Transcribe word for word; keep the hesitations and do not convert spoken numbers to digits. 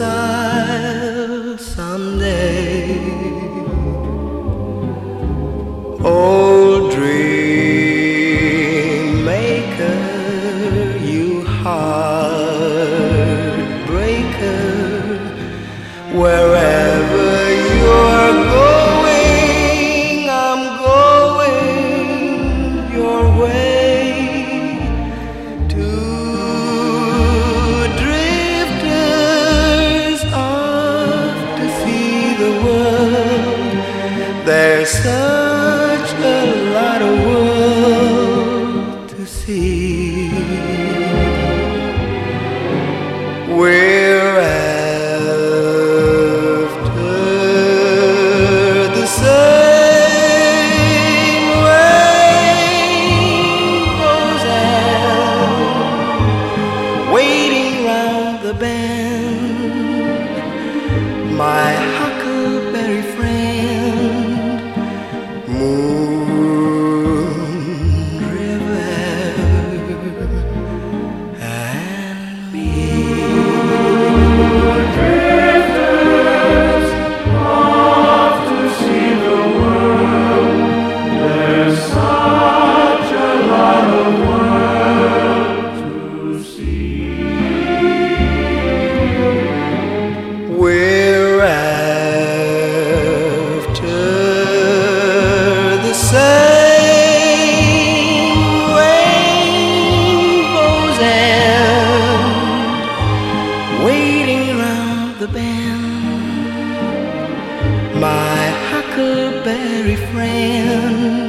reconcile someday. Old dream maker, you heartbreaker, wherever you're going, I'm going your way. Two drifters off to see the world. There's such a lot of world to see. We're after the same rainbows and waiting round the bend. My huckleberry friend, Moon River, and me. Drifters off to see the world. There's such a lot of world to see. We're after the same rainbows and waiting round the bend. My huckleberry friend,